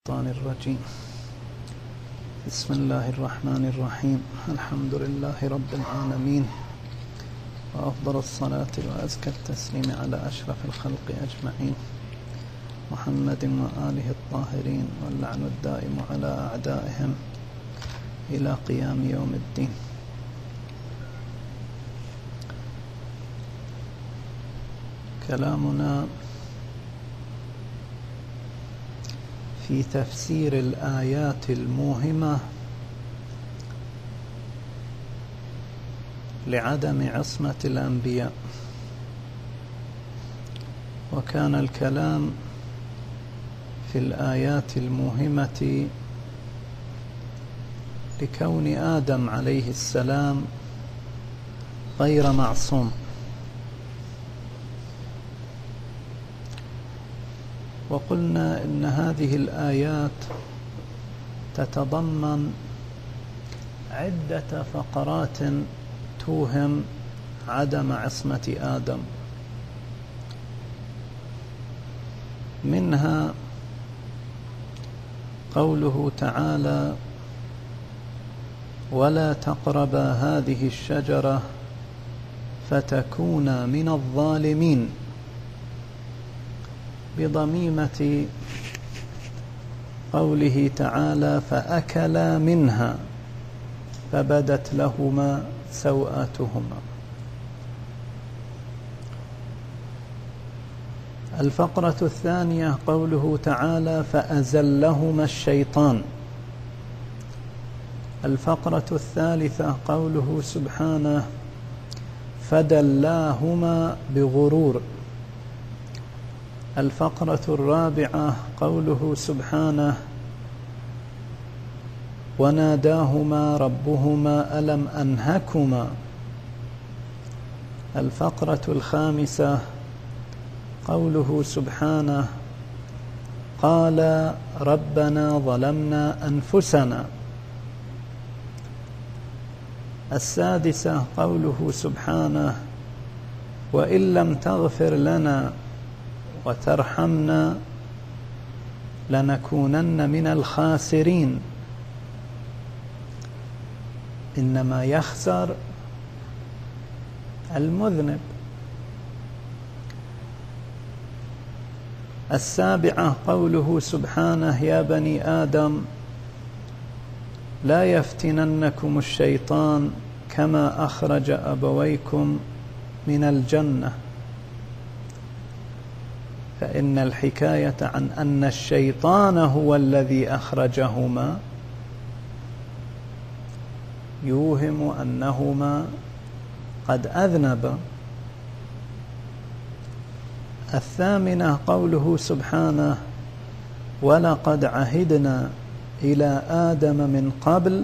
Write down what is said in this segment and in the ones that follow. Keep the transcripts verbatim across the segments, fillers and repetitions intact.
الشيطان الرجيم. بسم الله الرحمن الرحيم. الحمد لله رب العالمين، وأفضل الصلاة وأزكى التسليم على أشرف الخلق أجمعين، محمد وآله الطاهرين، واللعن الدائم على أعدائهم إلى قيام يوم الدين. كلامنا في تفسير الآيات الموهمة لعدم عصمة الأنبياء، وكان الكلام في الآيات الموهمة لكون آدم عليه السلام غير معصوم، وقلنا إن هذه الآيات تتضمن عدة فقرات توهم عدم عصمة آدم، منها قوله تعالى: ولا تقربا هذه الشجرة فتكونا من الظالمين، بضميمة قوله تعالى: فأكلا منها فبدت لهما سوآتهما. الفقرة الثانية قوله تعالى: فأزلهما الشيطان. الفقرة الثالثة قوله سبحانه: فدلاهما بغرور. الفقرة الرابعة قوله سبحانه: وناداهما ربهما ألم أنهكما. الفقرة الخامسة قوله سبحانه: قال ربنا ظلمنا أنفسنا. السادسة قوله سبحانه: وإن لم تغفر لنا وترحمنا لنكونن من الخاسرين. إنما يخسر المذنب. السابعة قوله سبحانه: يا بني آدم لا يفتننكم الشيطان كما أخرج أبويكم من الجنة. فإن الحكاية عن أن الشيطان هو الذي أخرجهما يوهم أنهما قد أذنبا. الثامنة قوله سبحانه: ولقد عهدنا إلى آدم من قبل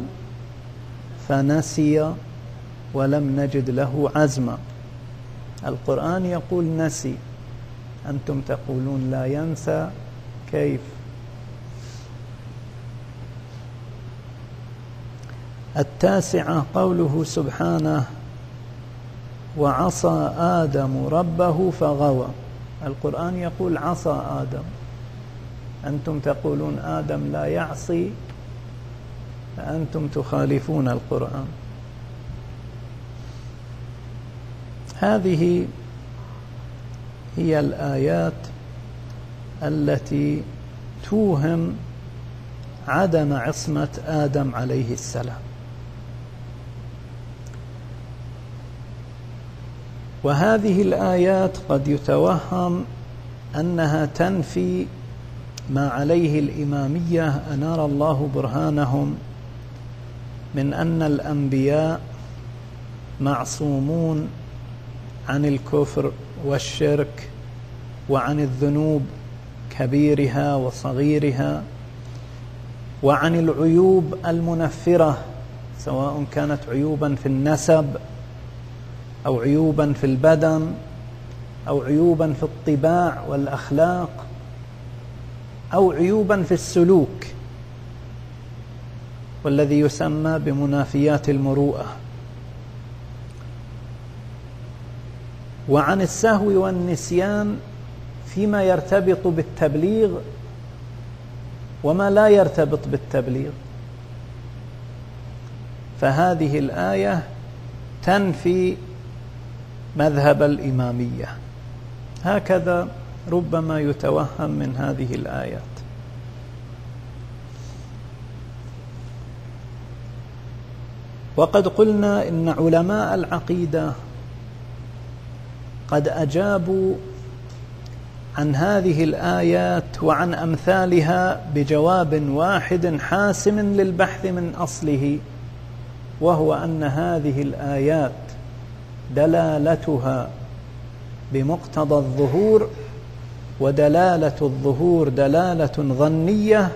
فنسي ولم نجد له عزما. القرآن يقول نسي، أنتم تقولون لا ينسى، كيف؟ التاسعة قوله سبحانه: وعصى آدم ربه فغوى. القرآن يقول عصى آدم، أنتم تقولون آدم لا يعصي، فأنتم تخالفون القرآن. هذه هي الآيات التي توهم عدم عصمة آدم عليه السلام. وهذه الآيات قد يتوهم أنها تنفي ما عليه الإمامية أنار الله برهانهم من أن الأنبياء معصومون عن الكفر والشرك وعن الذنوب كبيرها وصغيرها، وعن العيوب المنفرة، سواء كانت عيوبا في النسب أو عيوبا في البدن أو عيوبا في الطباع والأخلاق أو عيوبا في السلوك، والذي يسمى بمنافيات المروءة، وعن السهو والنسيان فيما يرتبط بالتبليغ وما لا يرتبط بالتبليغ. فهذه الآية تنفي مذهب الإمامية. هكذا ربما يتوهم من هذه الآيات. وقد قلنا إن علماء العقيدة قد أجابوا عن هذه الآيات وعن أمثالها بجواب واحد حاسم للبحث من أصله، وهو أن هذه الآيات دلالتها بمقتضى الظهور، ودلالة الظهور دلالة ظنية،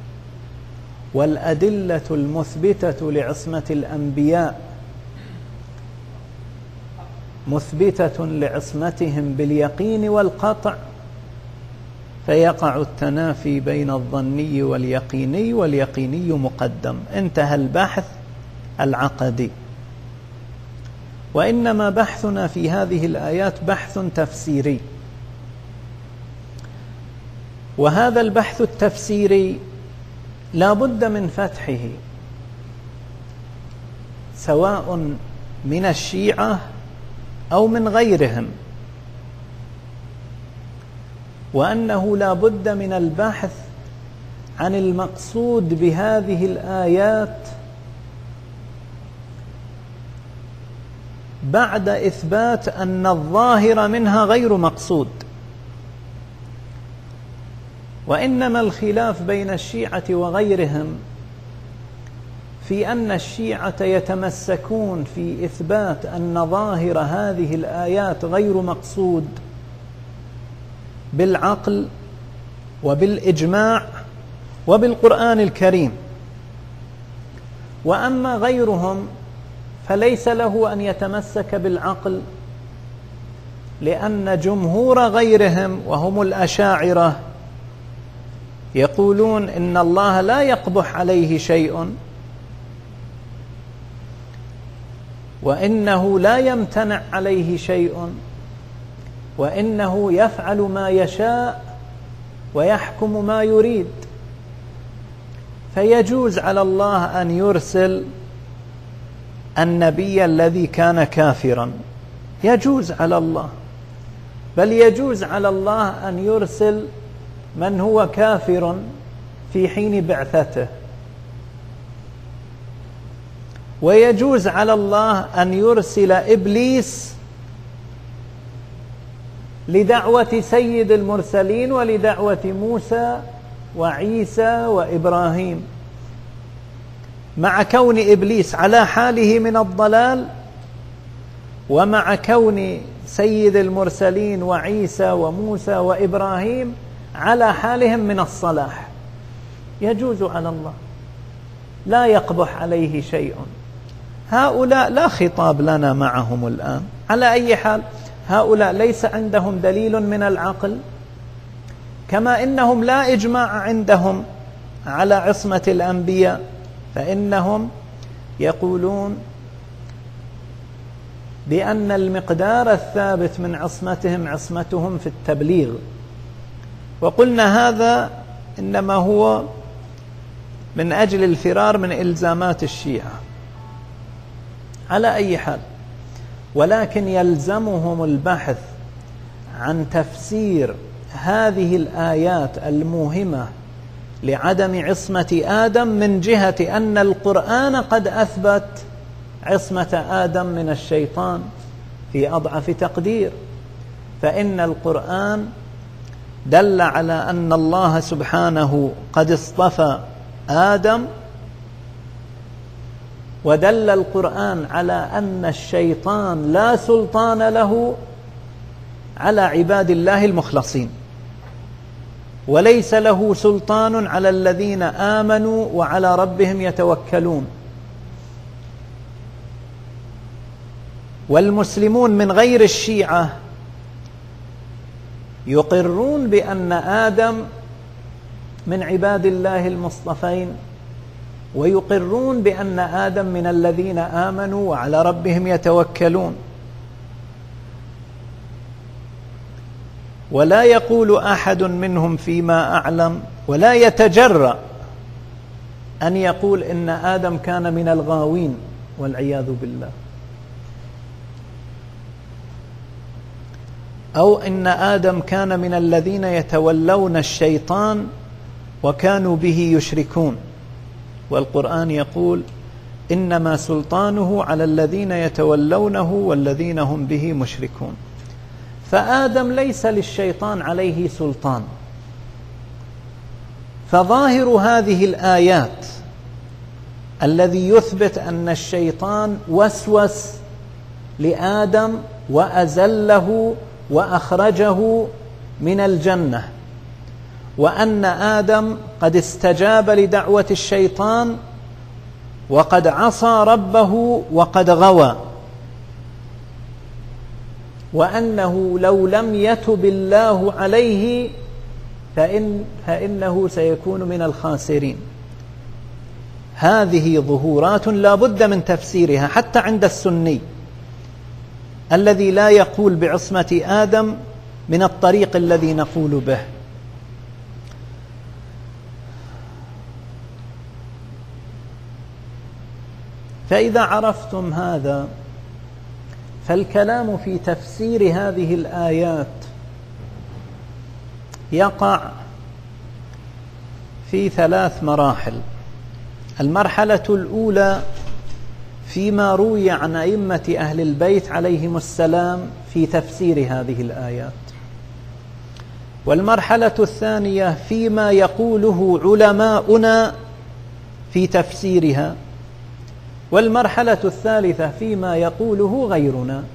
والأدلة المثبتة لعصمة الأنبياء مثبتة لعصمتهم باليقين والقطع، فيقع التنافي بين الظني واليقيني، واليقيني مقدم. انتهى البحث العقدي. وإنما بحثنا في هذه الآيات بحث تفسيري، وهذا البحث التفسيري لا بد من فتحه، سواء من الشيعة أو من غيرهم، وأنه لا بد من البحث عن المقصود بهذه الآيات بعد إثبات أن الظاهر منها غير مقصود. وإنما الخلاف بين الشيعة وغيرهم في أن الشيعة يتمسكون في إثبات أن ظاهر هذه الآيات غير مقصود بالعقل وبالإجماع وبالقرآن الكريم، وأما غيرهم فليس له أن يتمسك بالعقل، لأن جمهور غيرهم وهم الأشاعرة يقولون إن الله لا يقبح عليه شيء، وإنه لا يمتنع عليه شيء، وإنه يفعل ما يشاء ويحكم ما يريد. فيجوز على الله أن يرسل النبي الذي كان كافرا، يجوز على الله، بل يجوز على الله أن يرسل من هو كافر في حين بعثته، ويجوز على الله أن يرسل إبليس لدعوة سيد المرسلين ولدعوة موسى وعيسى وإبراهيم، مع كون إبليس على حاله من الضلال، ومع كون سيد المرسلين وعيسى وموسى وإبراهيم على حالهم من الصلاح. يجوز على الله، لا يقبح عليه شيء. هؤلاء لا خطاب لنا معهم الآن. على أي حال هؤلاء ليس عندهم دليل من العقل، كما إنهم لا إجماع عندهم على عصمة الأنبياء، فإنهم يقولون بأن المقدار الثابت من عصمتهم عصمتهم في التبليغ، وقلنا هذا إنما هو من أجل الفرار من إلزامات الشيعة. على أي حال، ولكن يلزمهم البحث عن تفسير هذه الآيات الموهمة لعدم عصمة آدم من جهة أن القرآن قد أثبت عصمة آدم من الشيطان في أضعف تقدير. فإن القرآن دل على أن الله سبحانه قد اصطفى آدم، ودل القرآن على أن الشيطان لا سلطان له على عباد الله المخلصين، وليس له سلطان على الذين آمنوا وعلى ربهم يتوكلون. والمسلمون من غير الشيعة يقرون بأن آدم من عباد الله المصطفين، ويقرون بأن آدم من الذين آمنوا وعلى ربهم يتوكلون. ولا يقول أحد منهم فيما أعلم ولا يتجرأ أن يقول إن آدم كان من الغاوين والعياذ بالله، أو إن آدم كان من الذين يتولون الشيطان وكانوا به يشركون. والقرآن يقول إنما سلطانه على الذين يتولونه والذين هم به مشركون. فآدم ليس للشيطان عليه سلطان. فظاهر هذه الآيات الذي يثبت أن الشيطان وسوس لآدم وأزله وأخرجه من الجنة، وأن آدم قد استجاب لدعوة الشيطان وقد عصى ربه وقد غوى، وأنه لو لم يتب الله عليه فإن فإنه سيكون من الخاسرين. هذه ظهورات لا بد من تفسيرها حتى عند السني الذي لا يقول بعصمة آدم من الطريق الذي نقول به. فإذا عرفتم هذا فالكلام في تفسير هذه الآيات يقع في ثلاث مراحل. المرحلة الأولى فيما روي عن أئمة أهل البيت عليهم السلام في تفسير هذه الآيات، والمرحلة الثانية فيما يقوله علماؤنا في تفسيرها، والمرحلة الثالثة فيما يقوله غيرنا.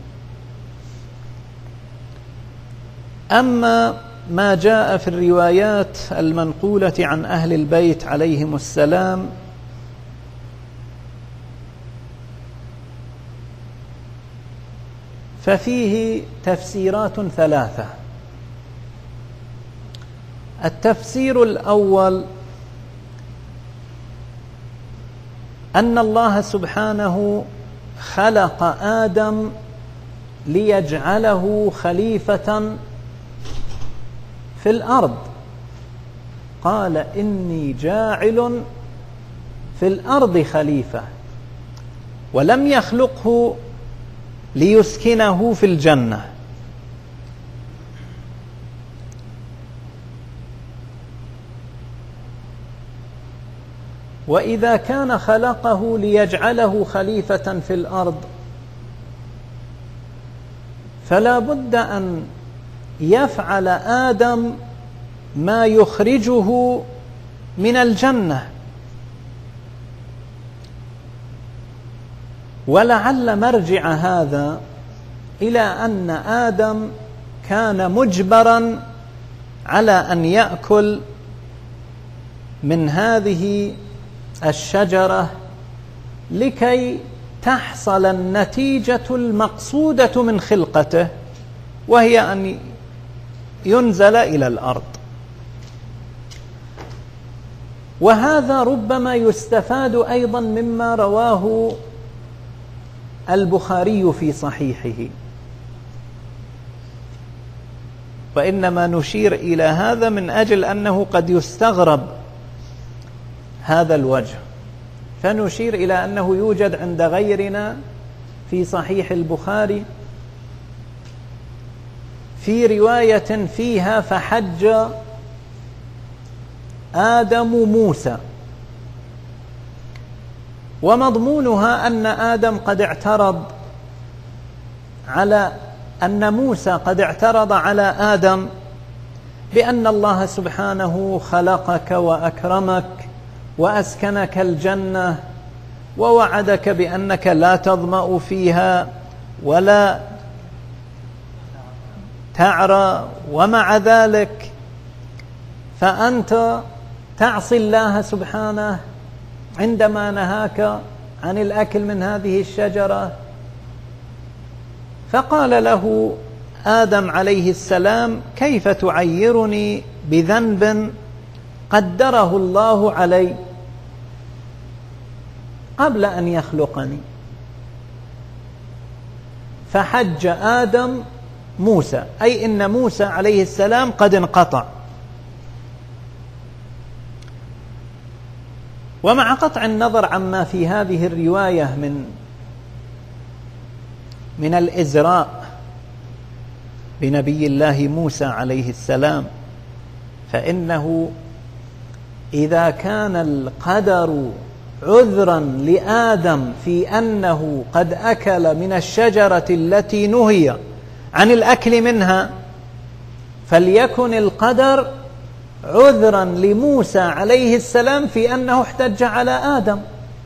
أما ما جاء في الروايات المنقولة عن أهل البيت عليهم السلام ففيه تفسيرات ثلاثة. التفسير الأول أن الله سبحانه خلق آدم ليجعله خليفة في الأرض. قال إني جاعل في الأرض خليفة، ولم يخلقه ليسكنه في الجنة. وإذا كان خلقه ليجعله خليفة في الأرض فلا بد أن يفعل آدم ما يخرجه من الجنة. ولعل مرجع هذا إلى أن آدم كان مجبرا على أن يأكل من هذه الشجرة لكي تحصل النتيجة المقصودة من خلقته، وهي أن ينزل إلى الأرض. وهذا ربما يستفاد أيضا مما رواه البخاري في صحيحه، وإنما نشير إلى هذا من أجل أنه قد يستغرب هذا الوجه، فنشير إلى أنه يوجد عند غيرنا في صحيح البخاري في رواية فيها فحج آدم موسى، ومضمونها أن آدم قد اعترض على أن موسى قد اعترض على آدم بأن الله سبحانه خلقك وأكرمك وأسكنك الجنة ووعدك بأنك لا تظمأ فيها ولا تعرى، ومع ذلك فأنت تعصي الله سبحانه عندما نهاك عن الأكل من هذه الشجرة. فقال له آدم عليه السلام كيف تعيرني بذنب قدره الله علي قبل أن يخلقني؟ فحج آدم موسى، أي إن موسى عليه السلام قد انقطع. ومع قطع النظر عما في هذه الرواية من من الإزراء بنبي الله موسى عليه السلام، فإنه إذا كان القدر عذرا لآدم في أنه قد أكل من الشجرة التي نهي عن الأكل منها، فليكن القدر عذرا لموسى عليه السلام في أنه احتج على آدم.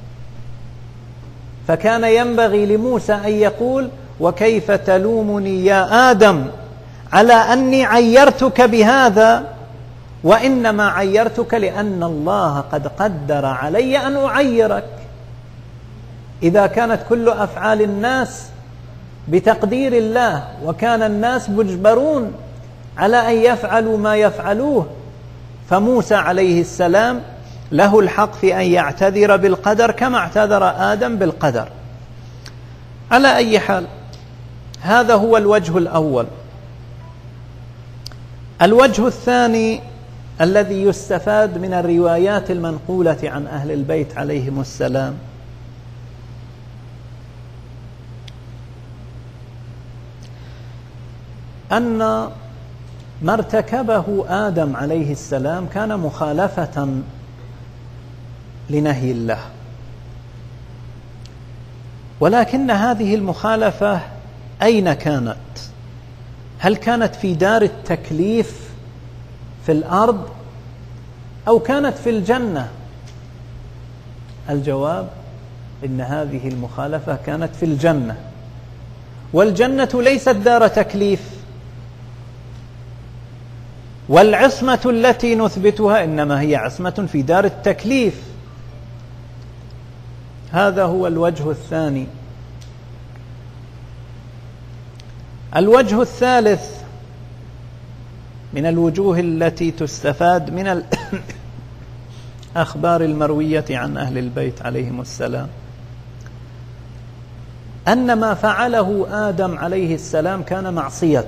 فكان ينبغي لموسى أن يقول: وكيف تلومني يا آدم على أني عيرتك بهذا، وإنما عيرتك لأن الله قد قدر علي أن أعيرك. إذا كانت كل أفعال الناس بتقدير الله، وكان الناس مجبرون على أن يفعلوا ما يفعلوه، فموسى عليه السلام له الحق في أن يعتذر بالقدر كما اعتذر آدم بالقدر. على أي حال، هذا هو الوجه الأول. الوجه الثاني الذي يستفاد من الروايات المنقولة عن أهل البيت عليهم السلام أن ما ارتكبه آدم عليه السلام كان مخالفة لنهي الله، ولكن هذه المخالفة أين كانت؟ هل كانت في دار التكليف في الأرض أو كانت في الجنة؟ الجواب إن هذه المخالفة كانت في الجنة، والجنة ليست دار تكليف، والعصمة التي نثبتها إنما هي عصمة في دار التكليف. هذا هو الوجه الثاني. الوجه الثالث من الوجوه التي تستفاد من الأخبار المروية عن أهل البيت عليهم السلام أن ما فعله آدم عليه السلام كان معصية،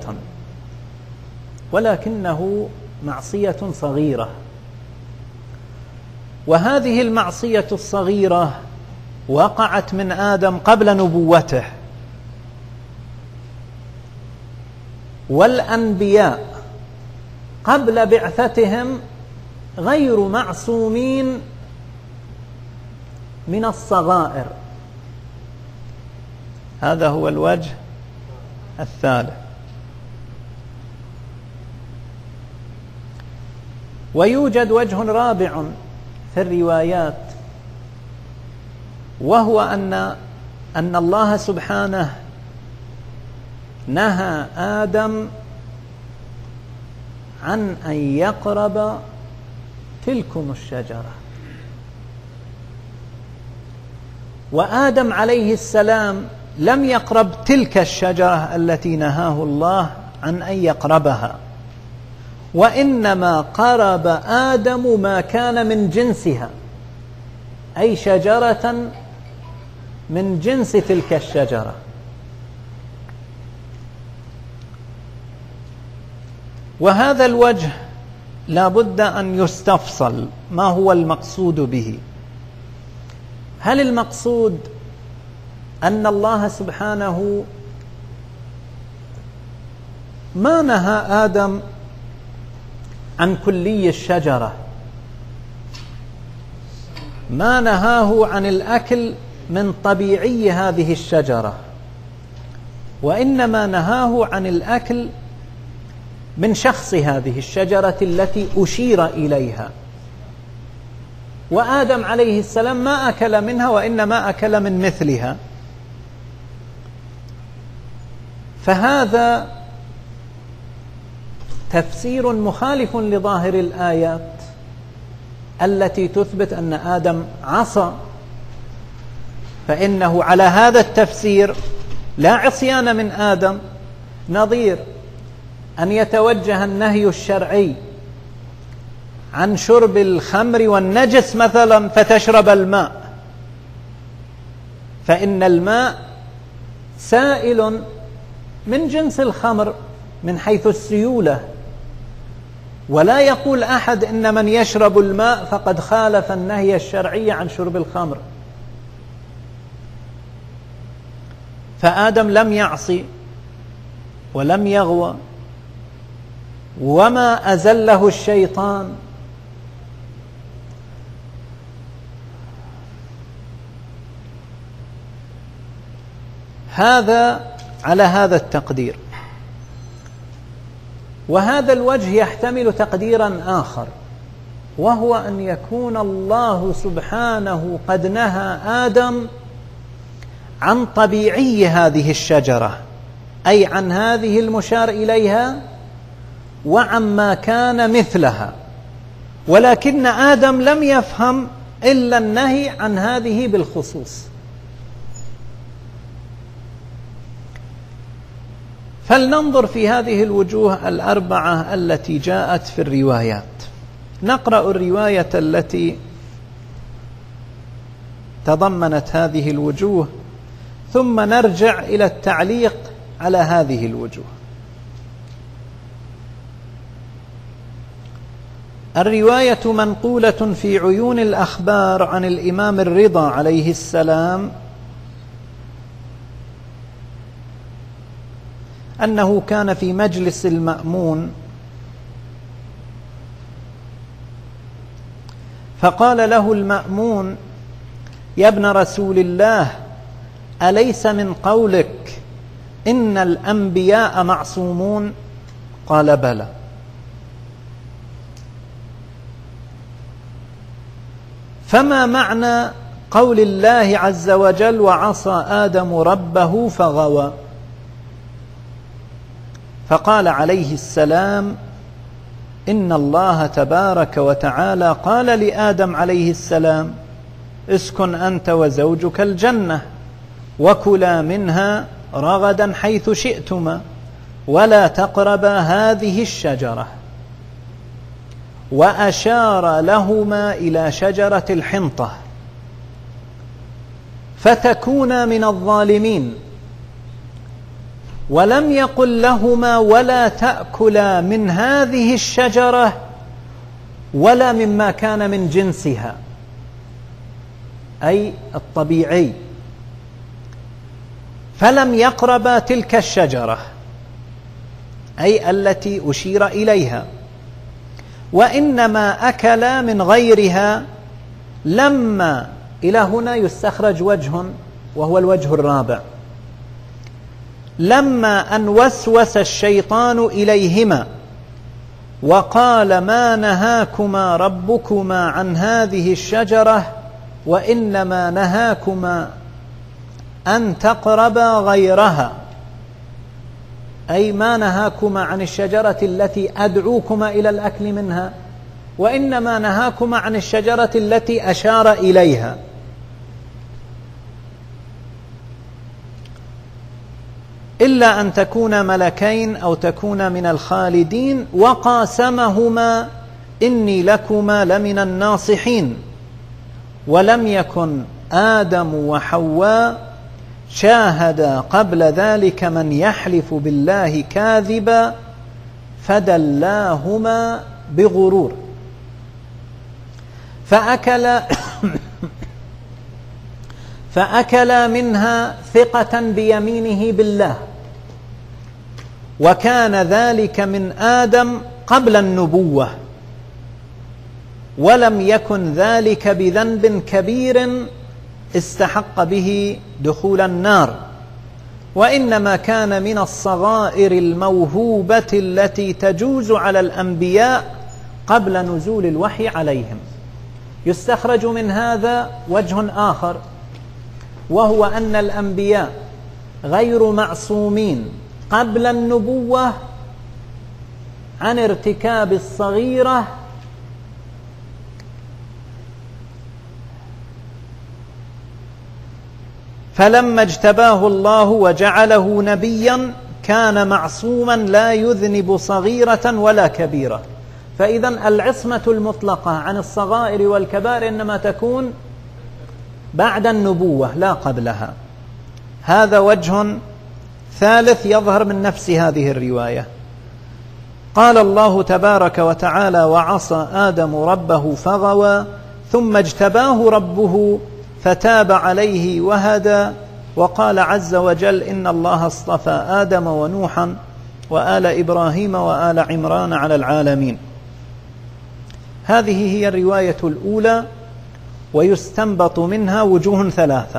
ولكنه معصية صغيرة، وهذه المعصية الصغيرة وقعت من آدم قبل نبوته، والأنبياء قبل بعثتهم غير معصومين من الصغائر. هذا هو الوجه الثالث. ويوجد وجه رابع في الروايات، وهو أن أن الله سبحانه نهى آدم عن أن يقرب تلكم الشجرة، وآدم عليه السلام لم يقرب تلك الشجرة التي نهاه الله عن أن يقربها، وإنما قرب آدم ما كان من جنسها، أي شجرة من جنس تلك الشجرة. وهذا الوجه لا بد أن يستفصل ما هو المقصود به. هل المقصود أن الله سبحانه ما نهى آدم عن كلي الشجرة، ما نهاه عن الأكل من طبيعي هذه الشجرة، وإنما نهاه عن الأكل من شخص هذه الشجرة التي أشير إليها، وآدم عليه السلام ما أكل منها وإنما أكل من مثلها. فهذا تفسير مخالف لظاهر الآيات التي تثبت أن آدم عصى، فإنه على هذا التفسير لا عصيان من آدم، نظير أن يتوجه النهي الشرعي عن شرب الخمر والنجس مثلا فتشرب الماء، فإن الماء سائل من جنس الخمر من حيث السيولة، ولا يقول أحد إن من يشرب الماء فقد خالف النهي الشرعي عن شرب الخمر. فآدم لم يعصي ولم يغوى وما أزله الشيطان. هذا على هذا التقدير. وهذا الوجه يحتمل تقديرا آخر، وهو أن يكون الله سبحانه قد نهى آدم عن طبيعي هذه الشجرة، أي عن هذه المشار إليها وعما كان مثلها، ولكن آدم لم يفهم إلا النهي عن هذه بالخصوص. فلننظر في هذه الوجوه الأربعة التي جاءت في الروايات. نقرأ الرواية التي تضمنت هذه الوجوه ثم نرجع إلى التعليق على هذه الوجوه. الرواية منقولة في عيون الأخبار عن الإمام الرضا عليه السلام أنه كان في مجلس المأمون فقال له المأمون: يا ابن رسول الله، أليس من قولك إن الأنبياء معصومون؟ قال: بلى. فما معنى قول الله عز وجل: وعصى آدم ربه فغوى؟ فقال عليه السلام: إن الله تبارك وتعالى قال لآدم عليه السلام: اسكن أنت وزوجك الجنة وكلا منها رغدا حيث شئتما ولا تقربا هذه الشجرة، وأشار لهما إلى شجرة الحنطة فتكونا من الظالمين، ولم يقل لهما: ولا تأكلا من هذه الشجرة ولا مما كان من جنسها، أي الطبيعي، فلم يقربا تلك الشجرة أي التي أشير إليها، وإنما أكلا من غيرها. لما إلى هنا يستخرج وجه، وهو الوجه الرابع: لما أن وسوس الشيطان إليهما وقال: ما نهاكما ربكما عن هذه الشجرة وإنما نهاكما أن تقربا غيرها، أي ما نهاكما عن الشجرة التي أدعوكما إلى الأكل منها، وإنما نهاكما عن الشجرة التي أشار إليها. إلا أن تكون ملكين أو تكون من الخالدين، وقاسمهما: إني لكما لمن الناصحين. ولم يكن آدم وحواء شاهدا قبل ذلك من يحلف بالله كاذبا فدلاهما بغرور، فأكلا فأكلا منها ثقة بيمينه بالله، وكان ذلك من آدم قبل النبوة، ولم يكن ذلك بذنب كبير استحق به دخول النار، وإنما كان من الصغائر الموهوبة التي تجوز على الأنبياء قبل نزول الوحي عليهم. يستخرج من هذا وجه آخر، وهو أن الأنبياء غير معصومين قبل النبوة عن ارتكاب الصغيرة فلما اجتباه الله وجعله نبيا كان معصوما لا يذنب صغيرة ولا كبيرة. فإذا العصمة المطلقة عن الصغائر والكبائر إنما تكون بعد النبوة لا قبلها. هذا وجه ثالث يظهر من نفس هذه الرواية. قال الله تبارك وتعالى: وعصى آدم ربه فغوى ثم اجتباه ربه فتاب عليه وهدى. وقال عز وجل: إن الله اصطفى آدم ونوحا وآل إبراهيم وآل عمران على العالمين. هذه هي الرواية الأولى، ويستنبط منها وجوه ثلاثة.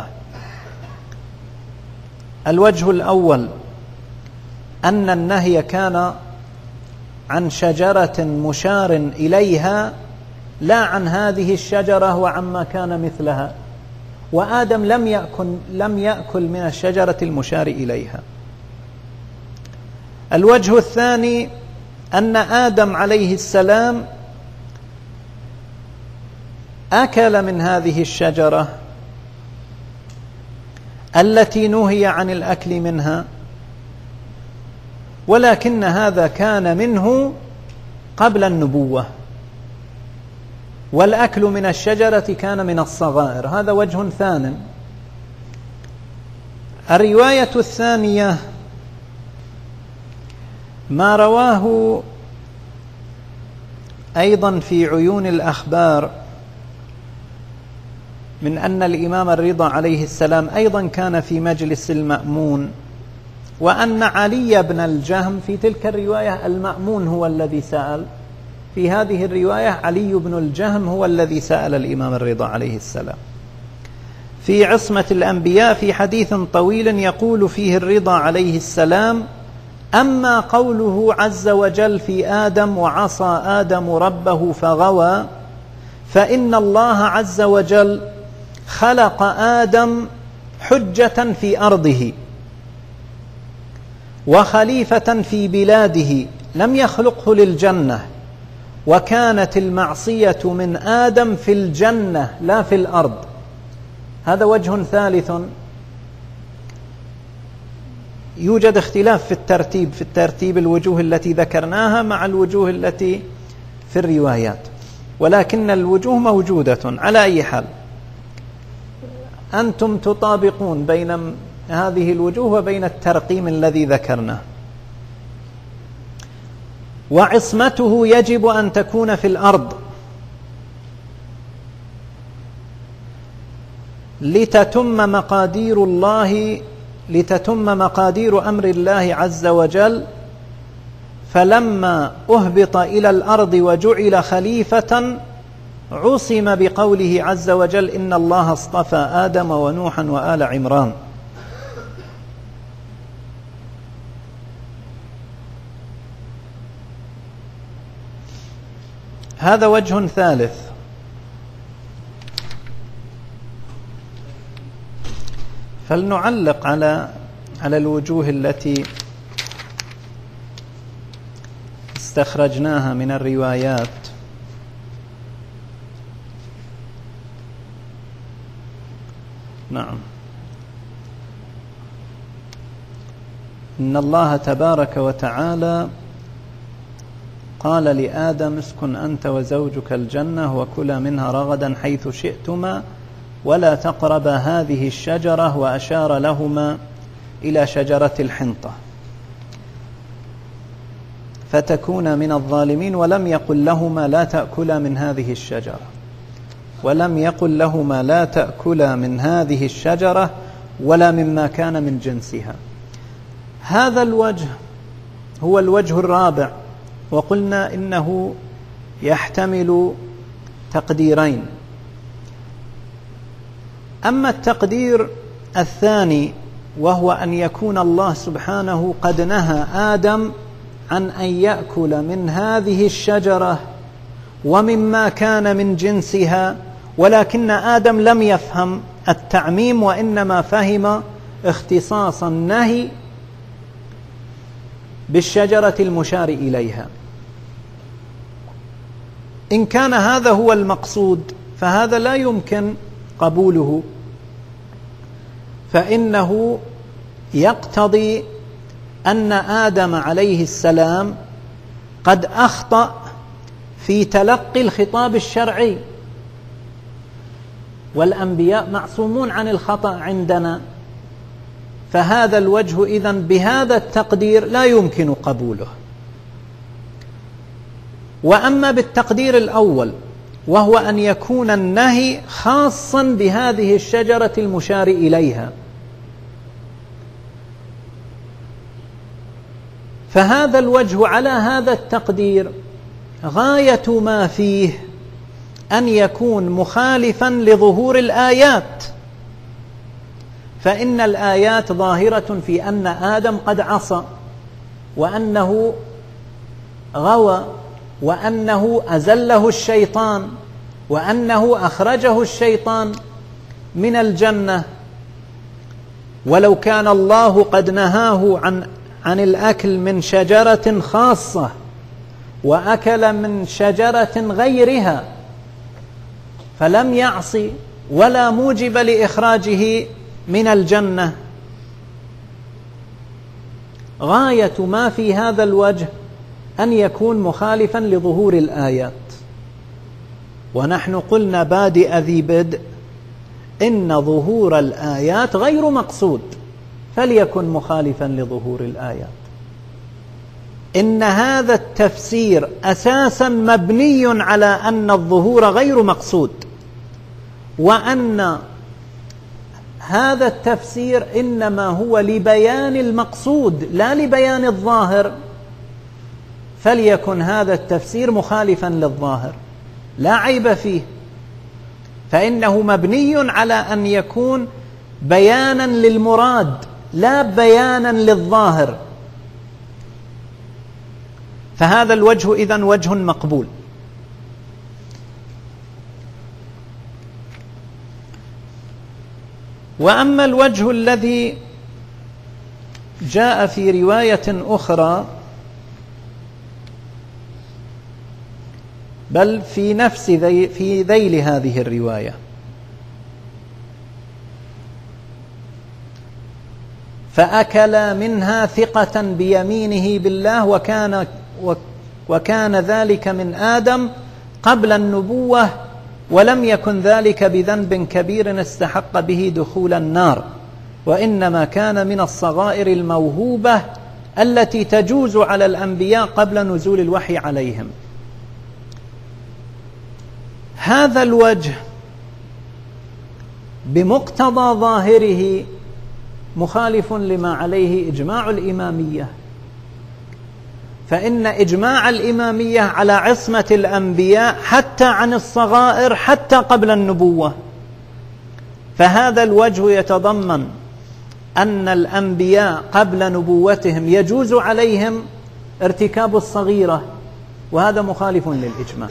الوجه الأول أن النهي كان عن شجرة مشار إليها، لا عن هذه الشجرة وعما كان مثلها، وآدم لم يأكل, لم يأكل من الشجرة المشار إليها. الوجه الثاني أن آدم عليه السلام أكل من هذه الشجرة التي نهي عن الأكل منها، ولكن هذا كان منه قبل النبوة، والأكل من الشجرة كان من الصغائر. هذا وجه ثان. الرواية الثانية ما رواه أيضا في عيون الأخبار من أن الإمام الرضا عليه السلام أيضا كان في مجلس المأمون، وأن علي بن الجهم في تلك الرواية المأمون هو الذي سأل، في هذه الرواية علي بن الجهم هو الذي سأل الإمام الرضا عليه السلام. في عصمة الأنبياء في حديث طويل يقول فيه الرضا عليه السلام: أما قوله عز وجل في آدم: وعصى آدم ربه فغوى، فإن الله عز وجل خلق آدم حجة في أرضه وخليفة في بلاده، لم يخلقه للجنة، وكانت المعصية من آدم في الجنة لا في الأرض. هذا وجه ثالث. يوجد اختلاف في الترتيب في الترتيب الوجوه التي ذكرناها مع الوجوه التي في الروايات، ولكن الوجوه موجودة. على أي حال أنتم تطابقون بين هذه الوجوه وبين الترقيم الذي ذكرناه. وعصمته يجب أن تكون في الأرض لتتم مقادير الله لتتم مقادير أمر الله عز وجل. فلما أهبط إلى الأرض وجعل خليفة عصم بقوله عز وجل: إن الله اصطفى آدم ونوحا وآل عمران. هذا وجه ثالث. فلنعلق على على الوجوه التي استخرجناها من الروايات. نعم. إن الله تبارك وتعالى قال لآدم: اسكن أنت وزوجك الجنة وكلا منها رغدا حيث شئتما ولا تقربا هذه الشجرة، وأشار لهما إلى شجرة الحنطة فتكون من الظالمين، ولم يقل لهما لا تأكلا من هذه الشجرة ولم يقل لهما لا تأكلا من هذه الشجرة ولا مما كان من جنسها. هذا الوجه هو الوجه الرابع، وقلنا إنه يحتمل تقديرين. أما التقدير الثاني وهو أن يكون الله سبحانه قد نهى آدم عن أن يأكل من هذه الشجرة ومما كان من جنسها، ولكن آدم لم يفهم التعميم وإنما فهم اختصاص النهي بالشجرة المشار إليها. إن كان هذا هو المقصود فهذا لا يمكن قبوله، فإنه يقتضي أن آدم عليه السلام قد أخطأ في تلقي الخطاب الشرعي، والأنبياء معصومون عن الخطأ عندنا، فهذا الوجه إذن بهذا التقدير لا يمكن قبوله. وأما بالتقدير الأول وهو أن يكون النهي خاصا بهذه الشجرة المشار إليها، فهذا الوجه على هذا التقدير غاية ما فيه أن يكون مخالفا لظهور الآيات، فإن الآيات ظاهرة في أن آدم قد عصى وأنه غوى وأنه أزله الشيطان وأنه أخرجه الشيطان من الجنة، ولو كان الله قد نهاه عن عن الأكل من شجرة خاصة وأكل من شجرة غيرها فلم يعصي ولا موجب لإخراجه من الجنة، غاية ما في هذا الوجه أن يكون مخالفا لظهور الآيات. ونحن قلنا بادئ ذي بدء إن ظهور الآيات غير مقصود، فليكن مخالفا لظهور الآيات. إن هذا التفسير أساسا مبني على أن الظهور غير مقصود، وأن هذا التفسير إنما هو لبيان المقصود لا لبيان الظاهر، فليكن هذا التفسير مخالفا للظاهر لا عيب فيه، فإنه مبني على أن يكون بيانا للمراد لا بيانا للظاهر، فهذا الوجه إذن وجه مقبول. وأما الوجه الذي جاء في رواية أخرى بل في نفس ذي في ذيل هذه الرواية، فأكل منها ثقة بيمينه بالله وكان وكان ذلك من آدم قبل النبوة، ولم يكن ذلك بذنب كبير استحق به دخول النار، وإنما كان من الصغائر الموهوبة التي تجوز على الأنبياء قبل نزول الوحي عليهم. هذا الوجه بمقتضى ظاهره مخالف لما عليه إجماع الإمامية، فإن إجماع الإمامية على عصمة الأنبياء حتى عن الصغائر حتى قبل النبوة، فهذا الوجه يتضمن أن الأنبياء قبل نبوتهم يجوز عليهم ارتكاب الصغيرة، وهذا مخالف للإجماع،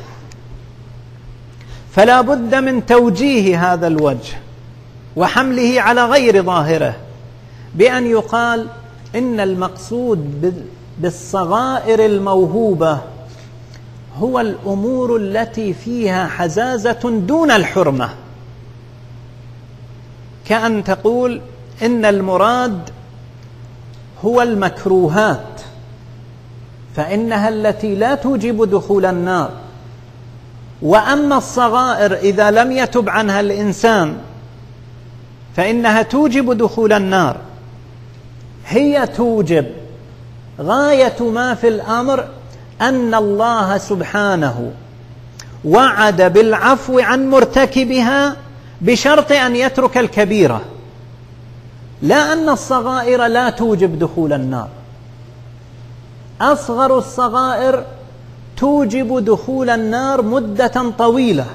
فلا بد من توجيه هذا الوجه وحمله على غير ظاهره، بأن يقال إن المقصود بالصغائر الموهوبة هو الأمور التي فيها حزازة دون الحرمة، كأن تقول إن المراد هو المكروهات، فإنها التي لا توجب دخول النار، وأما الصغائر إذا لم يتب عنها الإنسان فإنها توجب دخول النار. هي توجب غاية ما في الأمر أن الله سبحانه وعد بالعفو عن مرتكبها بشرط أن يترك الكبيرة، لا أن الصغائر لا توجب دخول النار. أصغر الصغائر توجب دخول النار مدة طويلة،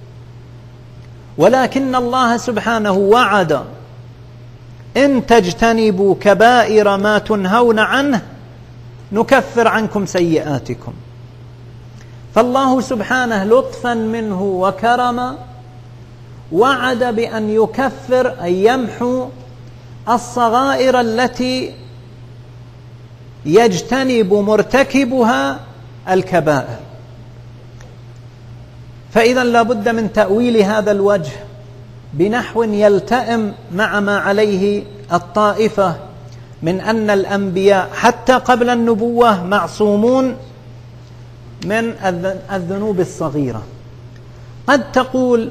ولكن الله سبحانه وعد إن تجتنبوا كبائر ما تنهون عنه نكفر عنكم سيئاتكم. فالله سبحانه لطفا منه وكرما وعد بأن يكفر أي يمحو الصغائر التي يجتنب مرتكبها الكبائر. فإذا لا بد من تأويل هذا الوجه بنحو يلتئم مع ما عليه الطائفة من أن الأنبياء حتى قبل النبوة معصومون من الذنوب الصغيرة. قد تقول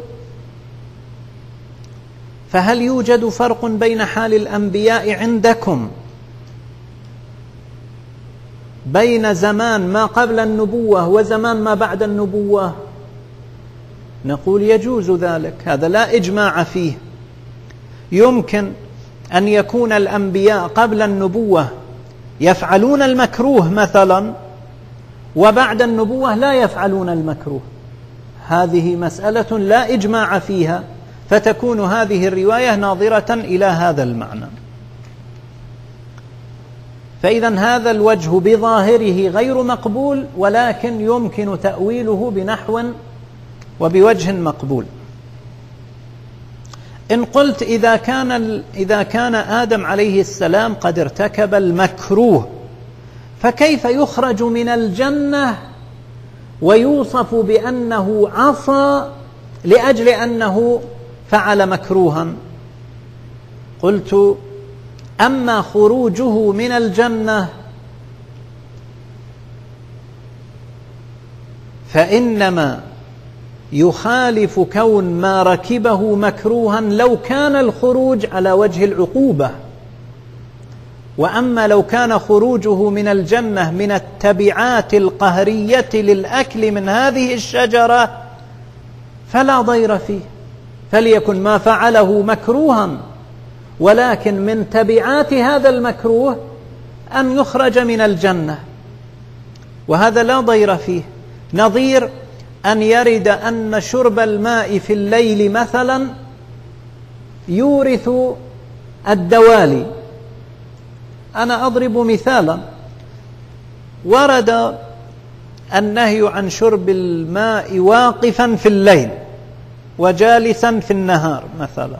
فهل يوجد فرق بين حال الأنبياء عندكم بين زمان ما قبل النبوة وزمان ما بعد النبوة؟ نقول يجوز ذلك، هذا لا إجماع فيه. يمكن أن يكون الأنبياء قبل النبوة يفعلون المكروه مثلا، وبعد النبوة لا يفعلون المكروه، هذه مسألة لا إجماع فيها، فتكون هذه الرواية ناظرة إلى هذا المعنى. فإذا هذا الوجه بظاهره غير مقبول، ولكن يمكن تأويله بنحو وبوجه مقبول. إن قلت إذا كان, إذا كان آدم عليه السلام قد ارتكب المكروه، فكيف يخرج من الجنة ويوصف بأنه عصى لأجل أنه فعل مكروها؟ قلت أما خروجه من الجنة فإنما يخالف كون ما ركبه مكروها لو كان الخروج على وجه العقوبة، وأما لو كان خروجه من الجنة من التبعات القهرية للأكل من هذه الشجرة فلا ضير فيه، فليكن ما فعله مكروها، ولكن من تبعات هذا المكروه أن يخرج من الجنة، وهذا لا ضير فيه. نظير أن يرد أن شرب الماء في الليل مثلا يورث الدوالي. أنا أضرب مثالا، ورد النهي عن شرب الماء واقفا في الليل وجالسا في النهار مثلا،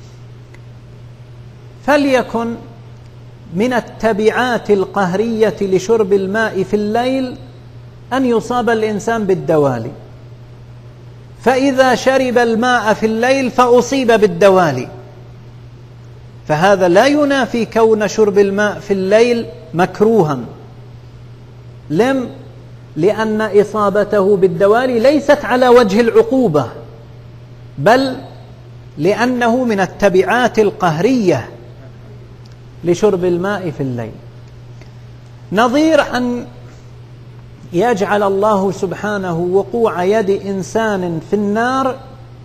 فليكن من التبعات القهرية لشرب الماء في الليل أن يصاب الإنسان بالدوالي، فإذا شرب الماء في الليل فأصيب بالدوالي، فهذا لا ينافي كون شرب الماء في الليل مكروها، لم لأن إصابته بالدوالي ليست على وجه العقوبة، بل لأنه من التبعات القهرية لشرب الماء في الليل. نظير أن يجعل الله سبحانه وقوع يد إنسان في النار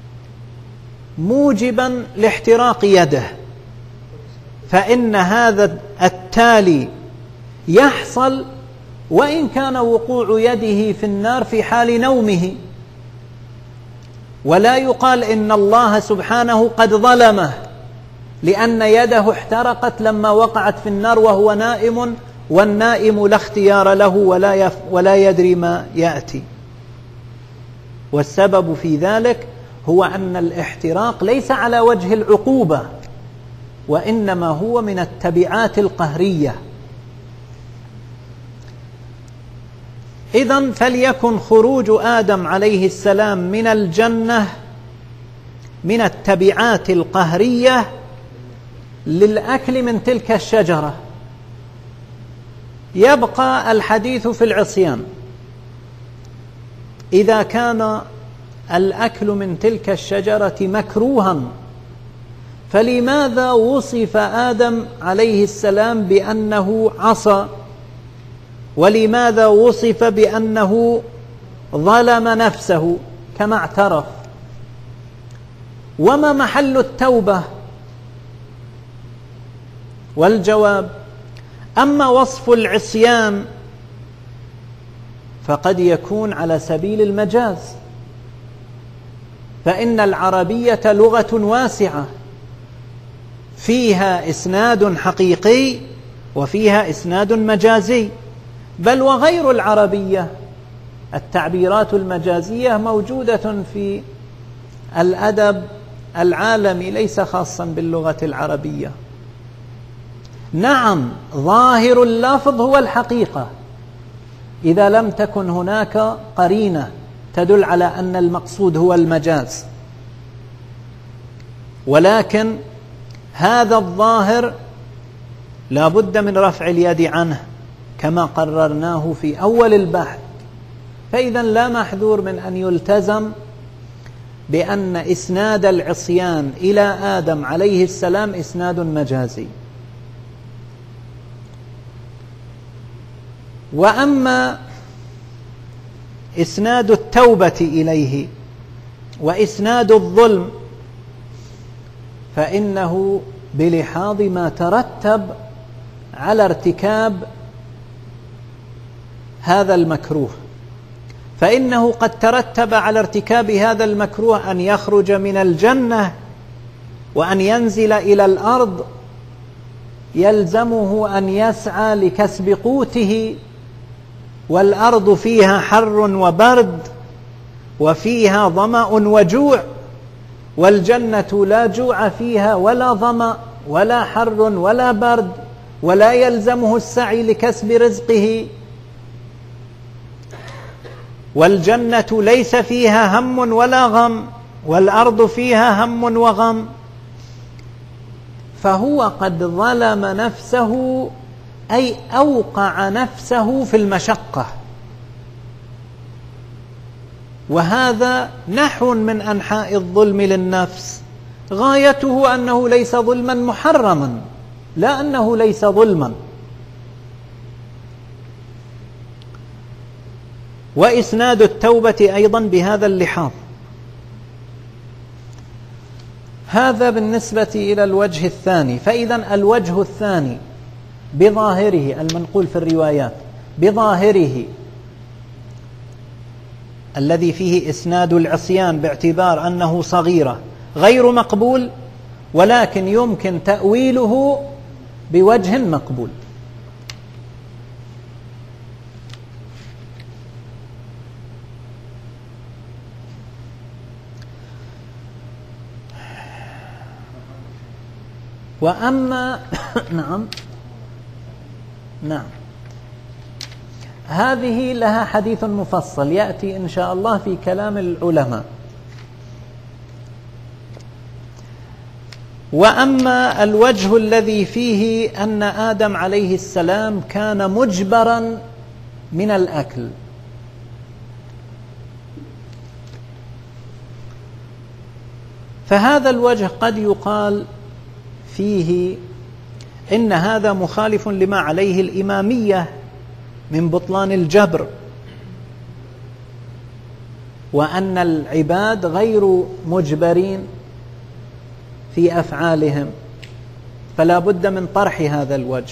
موجبا لاحتراق يده، فإن هذا التالي يحصل وإن كان وقوع يده في النار في حال نومه، ولا يقال إن الله سبحانه قد ظلمه لأن يده احترقت لما وقعت في النار وهو نائم، والنائم لا اختيار له ولا, يف ولا يدري ما يأتي. والسبب في ذلك هو أن الاحتراق ليس على وجه العقوبة، وإنما هو من التبعات القهرية. إذن فليكن خروج آدم عليه السلام من الجنة من التبعات القهرية للأكل من تلك الشجرة. يبقى الحديث في العصيان، إذا كان الأكل من تلك الشجرة مكروها فلماذا وصف آدم عليه السلام بأنه عصى؟ ولماذا وصف بأنه ظلم نفسه كما اعترف؟ وما محل التوبة؟ والجواب: أما وصف العصيان فقد يكون على سبيل المجاز، فإن العربية لغة واسعة فيها إسناد حقيقي وفيها إسناد مجازي، بل وغير العربية التعبيرات المجازية موجودة في الأدب العالمي ليس خاصا باللغة العربية. نعم، ظاهر اللفظ هو الحقيقة إذا لم تكن هناك قرينة تدل على أن المقصود هو المجاز، ولكن هذا الظاهر لا بد من رفع اليد عنه كما قررناه في أول البحث. فإذا لا محذور من أن يلتزم بأن إسناد العصيان إلى آدم عليه السلام إسناد مجازي. وأما إسناد التوبة إليه وإسناد الظلم فإنه بلحاظ ما ترتب على ارتكاب هذا المكروه، فإنه قد ترتب على ارتكاب هذا المكروه أن يخرج من الجنة وأن ينزل إلى الأرض، يلزمه أن يسعى لكسب قوته، والأرض فيها حر وبرد وفيها ظمأ وجوع، والجنة لا جوع فيها ولا ظمأ ولا حر ولا برد، ولا يلزمه السعي لكسب رزقه، والجنة ليس فيها هم ولا غم، والأرض فيها هم وغم، فهو قد ظلم نفسه، أي أوقع نفسه في المشقة، وهذا نحو من أنحاء الظلم للنفس، غايته أنه ليس ظلما محرما، لا أنه ليس ظلما. وإسناد التوبة أيضا بهذا اللحاظ. هذا بالنسبة إلى الوجه الثاني. فإذا الوجه الثاني بظاهره المنقول في الروايات بظاهره الذي فيه إسناد العصيان باعتبار أنه صغيرة غير مقبول، ولكن يمكن تأويله بوجه مقبول. وأما نعم نعم هذه لها حديث مفصل يأتي إن شاء الله في كلام العلماء. وأما الوجه الذي فيه أن آدم عليه السلام كان مجبرا من الأكل، فهذا الوجه قد يقال فيه إن هذا مخالف لما عليه الإمامية من بطلان الجبر، وأن العباد غير مجبرين في أفعالهم، فلا بد من طرح هذا الوجه.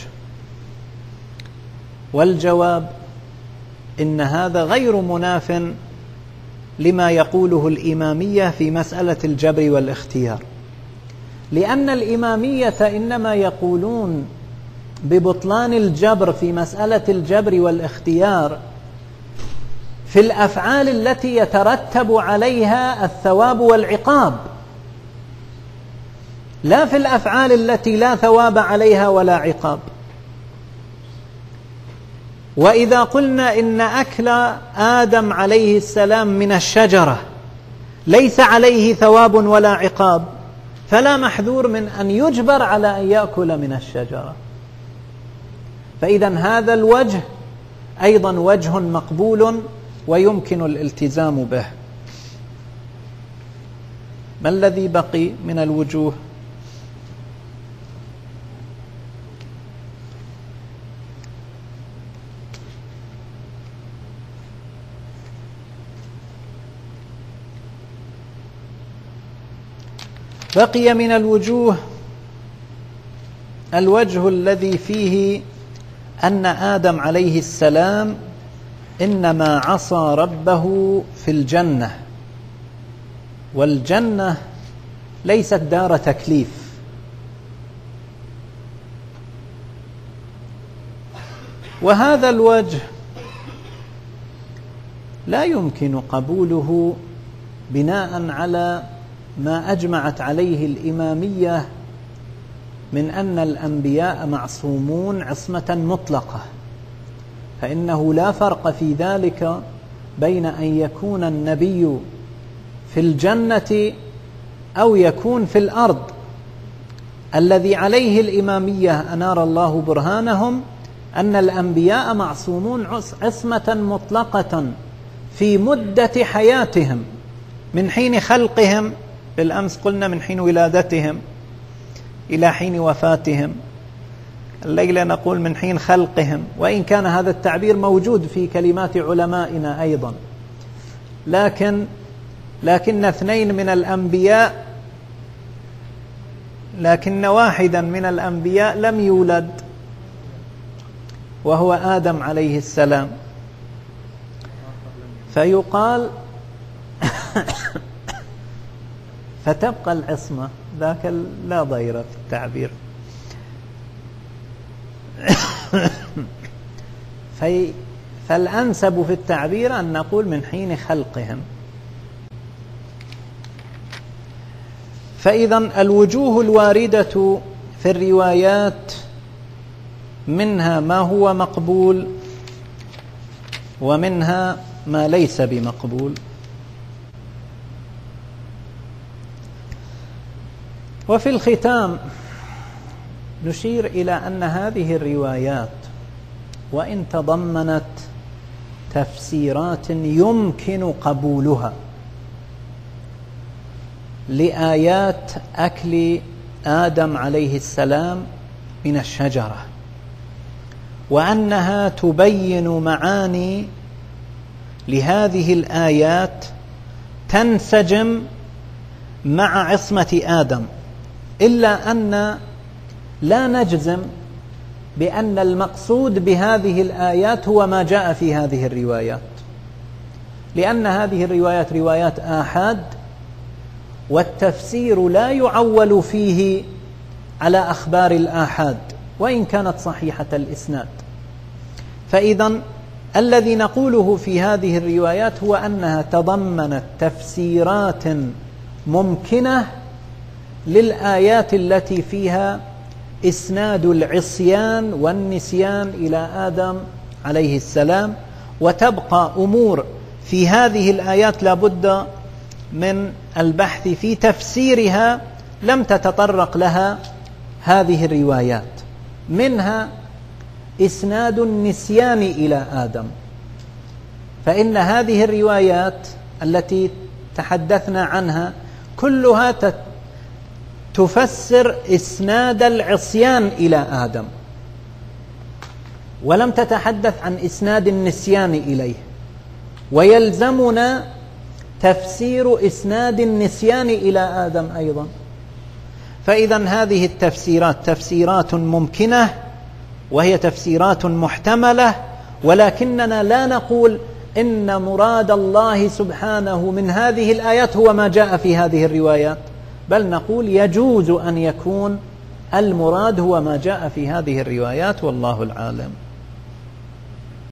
والجواب إن هذا غير مناف لما يقوله الإمامية في مسألة الجبر والاختيار، لأن الإمامية إنما يقولون ببطلان الجبر في مسألة الجبر والاختيار في الأفعال التي يترتب عليها الثواب والعقاب، لا في الأفعال التي لا ثواب عليها ولا عقاب. وإذا قلنا إن أكل آدم عليه السلام من الشجرة ليس عليه ثواب ولا عقاب، فلا محذور من أن يجبر على أن يأكل من الشجرة. فإذا هذا الوجه أيضا وجه مقبول ويمكن الالتزام به. ما الذي بقي من الوجوه؟ بقي من الوجوه الوجه الذي فيه أن آدم عليه السلام إنما عصى ربه في الجنة، والجنة ليست دار تكليف، وهذا الوجه لا يمكن قبوله بناء على ما أجمعت عليه الإمامية من أن الأنبياء معصومون عصمة مطلقة، فإنه لا فرق في ذلك بين أن يكون النبي في الجنة أو يكون في الأرض. الذي عليه الإمامية أنار الله برهانهم أن الأنبياء معصومون عصمة مطلقة في مدة حياتهم من حين خلقهم، بالأمس قلنا من حين ولادتهم إلى حين وفاتهم، الليلة نقول من حين خلقهم، وإن كان هذا التعبير موجود في كلمات علمائنا أيضا، لكن لكن اثنين من الأنبياء لكن واحدا من الأنبياء لم يولد، وهو آدم عليه السلام، فيقال فتبقى العصمة، ذاك لا ضير في التعبير. في فالأنسب في التعبير أن نقول من حين خلقهم. فإذا الوجوه الواردة في الروايات منها ما هو مقبول ومنها ما ليس بمقبول. وفي الختام نشير إلى أن هذه الروايات وإن تضمنت تفسيرات يمكن قبولها لآيات أكل آدم عليه السلام من الشجرة، وأنها تبين معاني لهذه الآيات تنسجم مع عصمة آدم، إلا أن لا نجزم بأن المقصود بهذه الآيات هو ما جاء في هذه الروايات، لأن هذه الروايات روايات آحاد، والتفسير لا يعول فيه على أخبار الآحاد وإن كانت صحيحة الإسناد. فإذا الذي نقوله في هذه الروايات هو أنها تضمنت تفسيرات ممكنة للآيات التي فيها إسناد العصيان والنسيان إلى آدم عليه السلام، وتبقى أمور في هذه الآيات لابد من البحث في تفسيرها لم تتطرق لها هذه الروايات، منها إسناد النسيان إلى آدم. فإن هذه الروايات التي تحدثنا عنها كلها تفسر إسناد العصيان إلى آدم، ولم تتحدث عن إسناد النسيان إليه، ويلزمنا تفسير إسناد النسيان إلى آدم أيضا. فإذا هذه التفسيرات تفسيرات ممكنة وهي تفسيرات محتملة، ولكننا لا نقول إن مراد الله سبحانه من هذه الآيات هو ما جاء في هذه الروايات، بل نقول يجوز أن يكون المراد هو ما جاء في هذه الروايات، والله العالم.